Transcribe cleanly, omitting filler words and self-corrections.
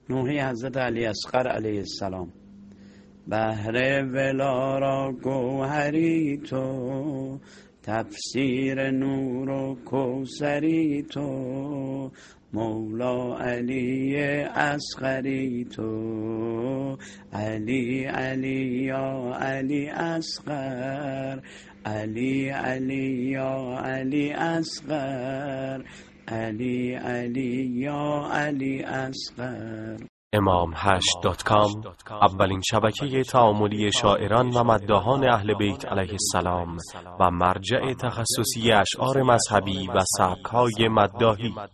نوحه حضرت علی اصغر علیه السلام. بحر ولا را گوهری تو، تفسیر نور و کوثری تو، مولا علی اصغری تو، علی علی یا علی اصغر، علی علی یا علی اصغر، علی علی یا علی اصغر. imam8.com اولین شبکه تعاملی شاعران و مداحان اهل بیت علیه السلام و مرجع تخصصی اشعار مذهبی و سبک‌های مداحی.